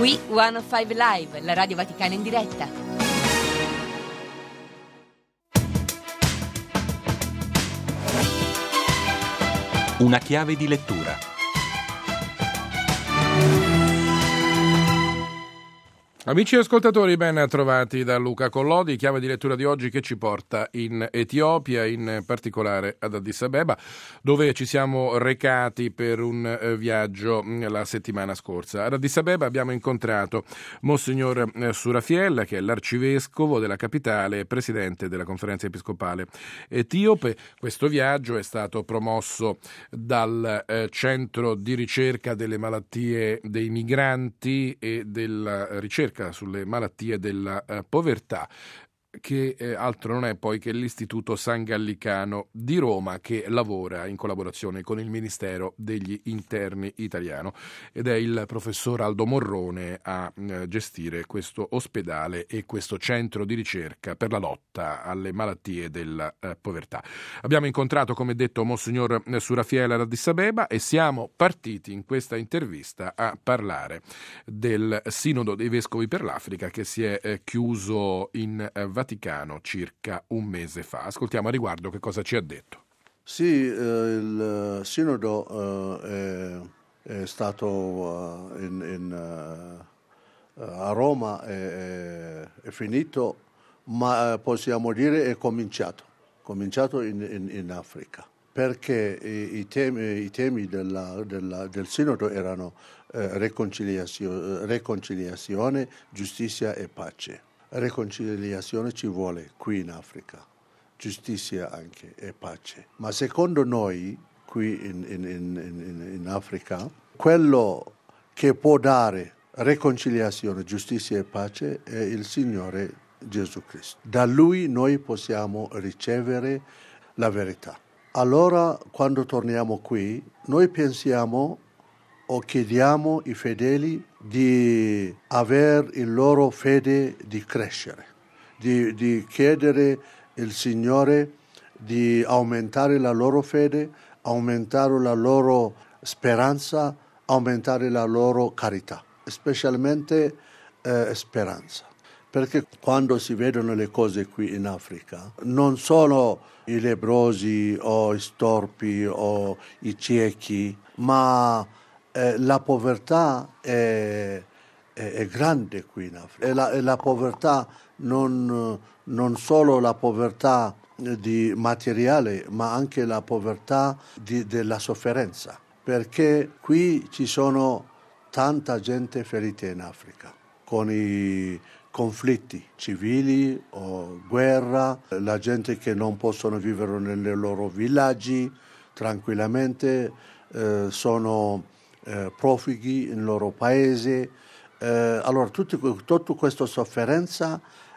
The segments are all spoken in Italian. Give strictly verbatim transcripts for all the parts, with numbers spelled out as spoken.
Qui centocinque Live, la Radio Vaticana in diretta. Una chiave di lettura. Amici ascoltatori, ben trovati da Luca Collodi, chiave di lettura di oggi che ci porta in Etiopia, in particolare ad Addis Abeba, dove ci siamo recati per un eh, viaggio la settimana scorsa. Ad Addis Abeba abbiamo incontrato Monsignor Surafiel, che è l'arcivescovo della capitale e presidente della conferenza episcopale etiope. Questo viaggio è stato promosso dal eh, Centro di ricerca delle malattie dei migranti e della ricerca sulle malattie della eh, povertà, che eh, altro non è poi che l'Istituto San Gallicano di Roma, che lavora in collaborazione con il Ministero degli Interni italiano, ed è il professor Aldo Morrone a eh, gestire questo ospedale e questo centro di ricerca per la lotta alle malattie della eh, povertà. Abbiamo incontrato, come detto, Monsignor Surafiel ad Addis Abeba e siamo partiti in questa intervista a parlare del Sinodo dei Vescovi per l'Africa, che si è eh, chiuso in eh, Vaticano circa un mese fa. Ascoltiamo a riguardo che cosa ci ha detto. Sì, eh, il Sinodo eh, è, è stato uh, in, in, uh, a Roma, è, è finito, ma possiamo dire è cominciato, cominciato in, in, in Africa, perché i, i temi, i temi della, della, del Sinodo erano eh, riconciliazione, riconciliazione, giustizia e pace. Riconciliazione ci vuole qui in Africa, giustizia anche e pace. Ma secondo noi, qui in, in, in, in Africa, quello che può dare riconciliazione, giustizia e pace è il Signore Gesù Cristo. Da Lui noi possiamo ricevere la verità. Allora, quando torniamo qui, noi pensiamo o chiediamo ai fedeli di avere il loro fede di crescere, di, di chiedere il Signore di aumentare la loro fede, aumentare la loro speranza, aumentare la loro carità, specialmente eh, speranza. Perché quando si vedono le cose qui in Africa, non sono i lebbrosi o i storpi o i ciechi, ma Eh, la povertà è, è, è grande qui in Africa. E la, e la povertà non, non solo la povertà di materiale, ma anche la povertà di, della sofferenza. Perché qui ci sono tanta gente ferita in Africa, con i conflitti civili o guerra, la gente che non possono vivere nei loro villaggi tranquillamente, eh, sono Eh, profughi nel loro paese. Eh, allora tutti, tutta questa sofferenza,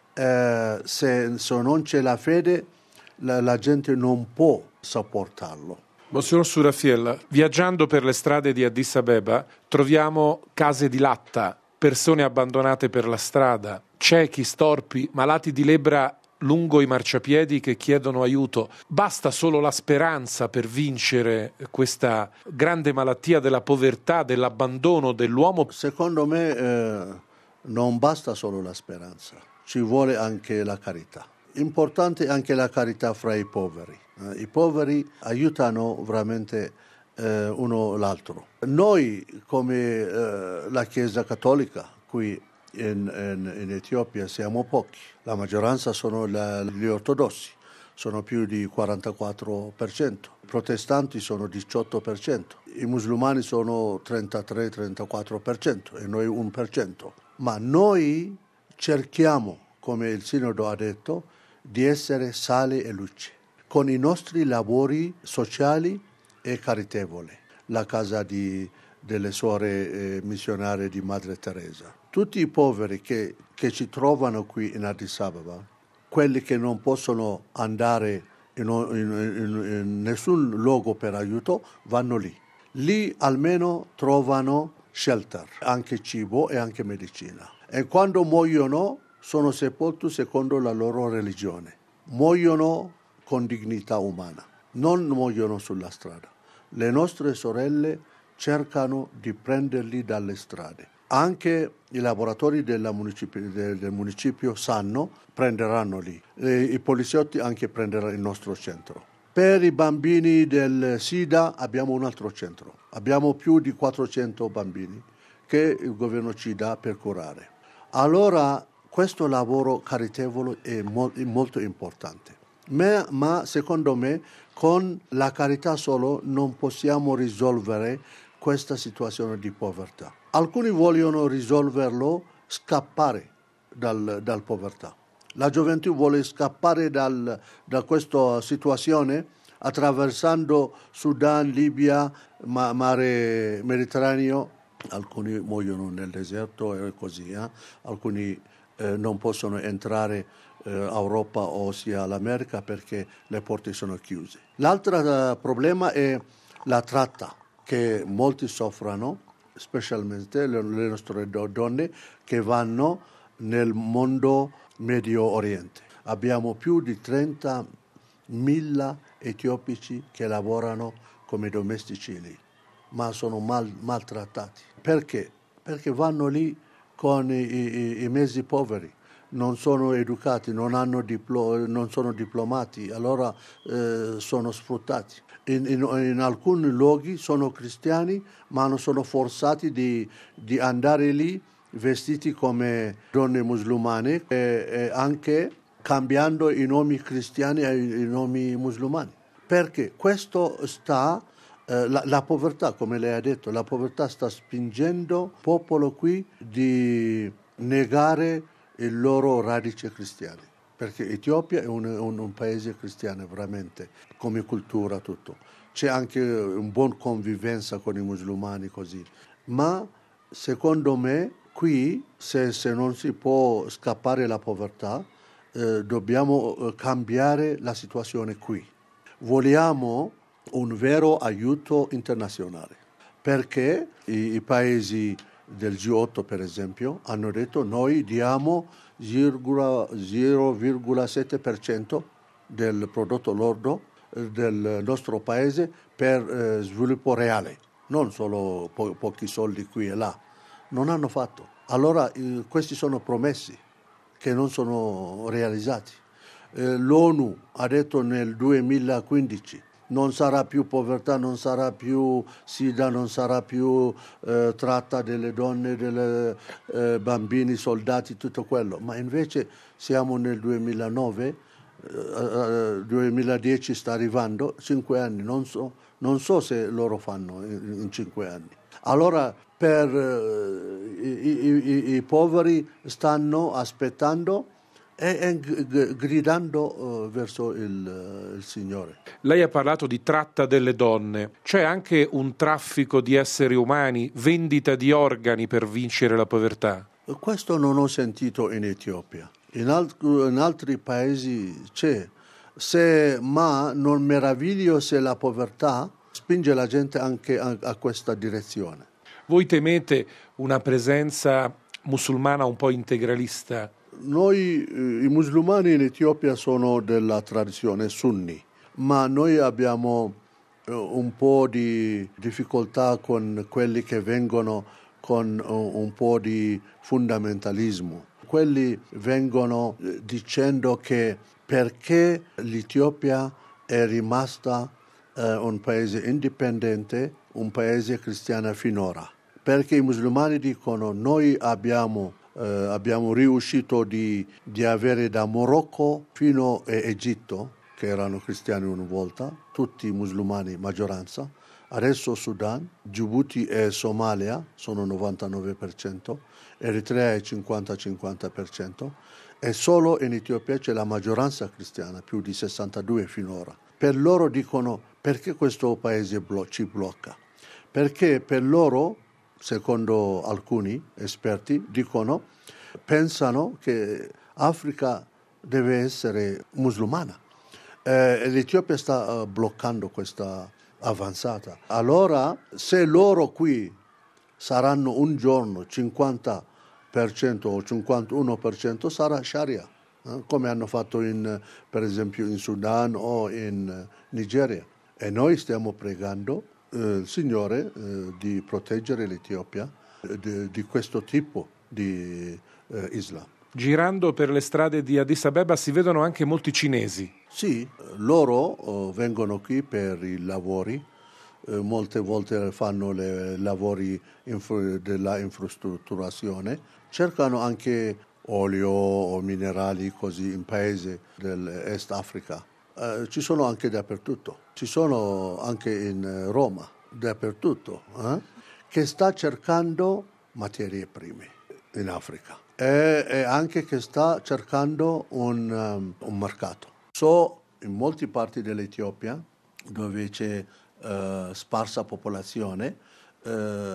eh, se, se non c'è la fede, la, la gente non può sopportarlo. Monsignor Surafiel, viaggiando per le strade di Addis Abeba troviamo case di latta, persone abbandonate per la strada, ciechi, storpi, malati di lebbra lungo i marciapiedi che chiedono aiuto. Basta solo la speranza per vincere questa grande malattia della povertà, dell'abbandono dell'uomo? Secondo me eh, non basta solo la speranza, ci vuole anche la carità. Importante anche la carità fra i poveri. Eh, I poveri aiutano veramente eh, uno l'altro. Noi come eh, la Chiesa Cattolica qui In, in, in Etiopia siamo pochi, la maggioranza sono la, gli ortodossi, sono più di quarantaquattro per cento, i protestanti sono diciotto per cento, i musulmani sono trentatré trentaquattro per cento e noi uno per cento. Ma noi cerchiamo, come il Sinodo ha detto, di essere sale e luce, con i nostri lavori sociali e caritatevoli, la casa di, delle suore eh, missionarie di Madre Teresa. Tutti i poveri che, che ci trovano qui in Addis Abeba, quelli che non possono andare in, in, in, in nessun luogo per aiuto, vanno lì. Lì almeno trovano shelter, anche cibo e anche medicina. E quando muoiono sono sepolti secondo la loro religione. Muoiono con dignità umana, non muoiono sulla strada. Le nostre sorelle cercano di prenderli dalle strade Anche i lavoratori della municipio, del, del municipio sanno, prenderanno lì. E i poliziotti anche prenderanno il nostro centro. Per i bambini del SIDA abbiamo un altro centro. Abbiamo più di quattrocento bambini che il governo ci dà per curare. Allora questo lavoro caritatevole è mo- molto importante. Ma, ma secondo me con la carità solo non possiamo risolvere questa situazione di povertà. Alcuni vogliono risolverlo scappare dal, dal povertà. La gioventù vuole scappare dal, da questa situazione attraversando Sudan, Libia, ma, mare Mediterraneo. Alcuni muoiono nel deserto e così, eh? Alcuni eh, non possono entrare in eh, Europa o sia all'America perché le porte sono chiuse. L'altro uh, problema è la tratta, che molti soffrono, specialmente le, le nostre donne che vanno nel mondo Medio Oriente. Abbiamo più di trentamila etiopici che lavorano come domestici lì, ma sono mal, maltrattati. Perché? Perché vanno lì con i, i, i mezzi poveri, non sono educati, non, hanno diplo, non sono diplomati, allora eh, sono sfruttati. In, in, in alcuni luoghi sono cristiani, ma non sono forzati di, di andare lì vestiti come donne musulmane e, e anche cambiando i nomi cristiani ai nomi musulmani. Perché questo sta, eh, la, la povertà, come lei ha detto, la povertà sta spingendo il popolo qui di negare il loro radice cristiane. Perché Etiopia è un, un, un paese cristiano veramente, come cultura, tutto. C'è anche una buona convivenza con i musulmani così. Ma secondo me qui, se, se non si può scappare la povertà, eh, dobbiamo cambiare la situazione qui. Vogliamo un vero aiuto internazionale, perché i, i paesi del G otto, per esempio, hanno detto noi diamo zero virgola sette per cento del prodotto lordo del nostro paese per eh, sviluppo reale, non solo po- pochi soldi qui e là. Non hanno fatto. Allora eh, questi sono promessi che non sono realizzati. Eh, L'ONU ha detto nel duemilaquindici non sarà più povertà, non sarà più sida, non sarà più eh, tratta delle donne, dei eh, bambini, soldati, tutto quello. Ma invece siamo nel duemilanove, eh, duemiladieci sta arrivando, cinque anni, non so, non so se loro fanno in, in cinque anni. Allora per eh, i, i, i poveri stanno aspettando e, e g- gridando uh, verso il, il Signore. Lei ha parlato di tratta delle donne. C'è anche un traffico di esseri umani, vendita di organi per vincere la povertà? Questo non ho sentito in Etiopia. In, alt- in altri paesi c'è. Se, ma non meraviglio se la povertà spinge la gente anche a, a questa direzione. Voi temete una presenza musulmana un po' integralista? Noi, eh, i musulmani in Etiopia sono della tradizione sunni, ma noi abbiamo eh, un po' di difficoltà con quelli che vengono con uh, un po' di fondamentalismo. Quelli vengono eh, dicendo che perché l'Etiopia è rimasta eh, un paese indipendente, un paese cristiano finora. Perché i musulmani dicono noi abbiamo Uh, abbiamo riuscito di, di avere da Marocco fino a Egitto, che erano cristiani una volta, tutti musulmani maggioranza, adesso Sudan, Djibouti e Somalia sono novantanove per cento, Eritrea è cinquanta cinquanta per cento e solo in Etiopia c'è la maggioranza cristiana, più di sessantadue finora. Per loro dicono perché questo paese blo- ci blocca? Perché per loro, secondo alcuni esperti, dicono, pensano che Africa deve essere musulmana. Eh, L'Etiopia sta uh, bloccando questa avanzata. Allora, se loro qui saranno un giorno cinquanta per cento o cinquantuno per cento, sarà Sharia, eh? come hanno fatto in, per esempio in Sudan o in Nigeria. E noi stiamo pregando il Signore eh, di proteggere l'Etiopia di, di questo tipo di eh, Islam. Girando per le strade di Addis Abeba si vedono anche molti cinesi. Sì, loro eh, vengono qui per i lavori, eh, molte volte fanno i lavori infra- della infrastrutturazione, cercano anche olio o minerali così in paesi dell'Est Africa. Eh, ci sono anche dappertutto, ci sono anche in Roma, dappertutto, eh, che sta cercando materie prime in Africa e, e anche che sta cercando un, um, un mercato. So in molte parti dell'Etiopia dove c'è uh, sparsa popolazione, uh,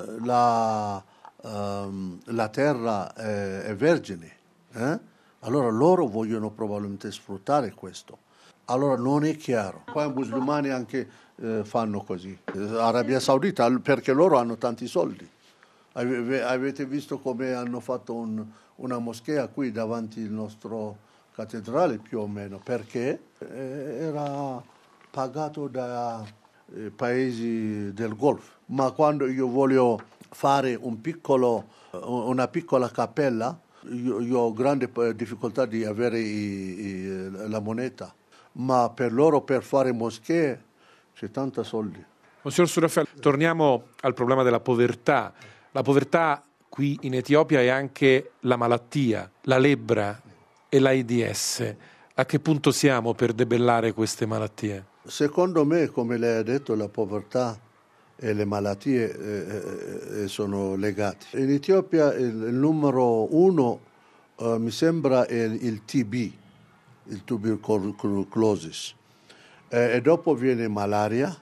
la, um, la terra è, è vergine, eh? Allora loro vogliono probabilmente sfruttare questo. Allora non è chiaro. Poi i musulmani anche eh, fanno così. Arabia Saudita, perché loro hanno tanti soldi. Ave- avete visto come hanno fatto un, una moschea qui davanti al nostro cattedrale più o meno, perché eh, era pagato da eh, paesi del Golfo. Ma quando io voglio fare un piccolo, una piccola cappella, io, io ho grande difficoltà di avere i, i, la moneta. Ma per loro per fare moschee c'è tanta soldi. Monsignor Surafiel, torniamo al problema della povertà. La povertà qui in Etiopia è anche la malattia, la lebbra e l'AIDS. A che punto siamo per debellare queste malattie? Secondo me, come lei ha detto, la povertà e le malattie eh, eh, sono legate. In Etiopia il, il numero uno eh, mi sembra è il, il T B, il tubercolosis, eh, e dopo viene malaria,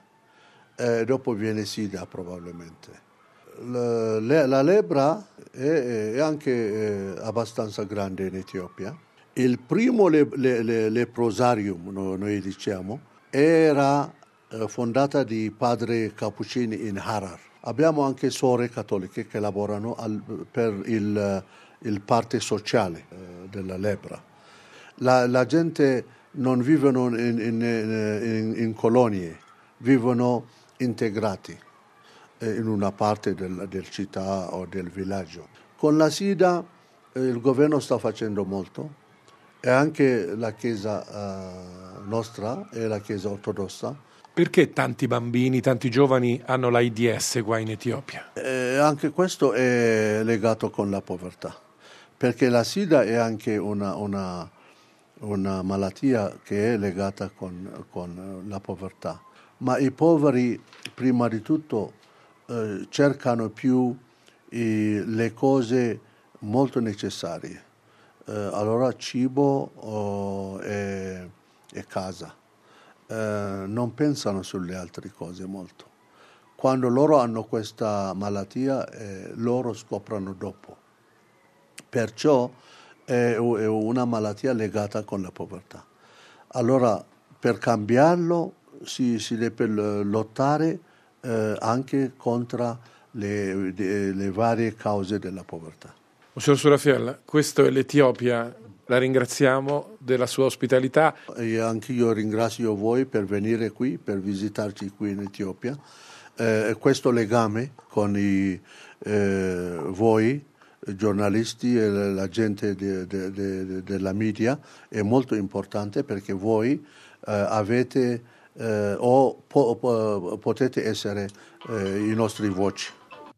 e dopo viene sida probabilmente. La, la, la lebbra è, è anche eh, abbastanza grande in Etiopia. Il primo le, le, le, leprosarium, no, noi diciamo, era eh, fondata di padri cappuccini in Harar. Abbiamo anche sorelle cattoliche che lavorano al, per il, il parte sociale eh, della lebbra. La, la gente non vivono in, in, in, in colonie, vivono integrati eh, in una parte del, del città o del villaggio. Con la sida eh, il governo sta facendo molto e anche la Chiesa eh, nostra e la Chiesa ortodossa. Perché tanti bambini, tanti giovani hanno l'AIDS qua in Etiopia? Eh, anche questo è legato con la povertà, perché la sida è anche una... una una malattia che è legata con, con la povertà. Ma i poveri, prima di tutto, eh, cercano più i, le cose molto necessarie. Eh, allora cibo oh, e, e casa. Eh, non pensano sulle altre cose molto. Quando loro hanno questa malattia, eh, loro scoprono dopo. Perciò è una malattia legata con la povertà. Allora, per cambiarlo si, si deve lottare eh, anche contro le, de, le varie cause della povertà. Monsignor Surafiel, questo è l'Etiopia. La ringraziamo della sua ospitalità. E anche io ringrazio voi per venire qui, per visitarci qui in Etiopia. Eh, questo legame con i, eh, voi, giornalisti e la gente de, de, de, della media è molto importante, perché voi eh, avete eh, o po, po, potete essere eh, i nostri voci.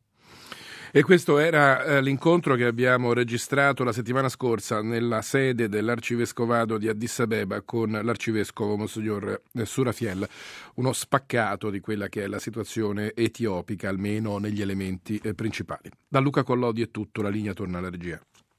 E questo era eh, l'incontro che abbiamo registrato la settimana scorsa nella sede dell'Arcivescovado di Addis Abeba con l'arcivescovo Monsignor Surafiel, uno spaccato di quella che è la situazione etiopica, almeno negli elementi eh, principali. Da Luca Collodi è tutto, la linea torna alla regia.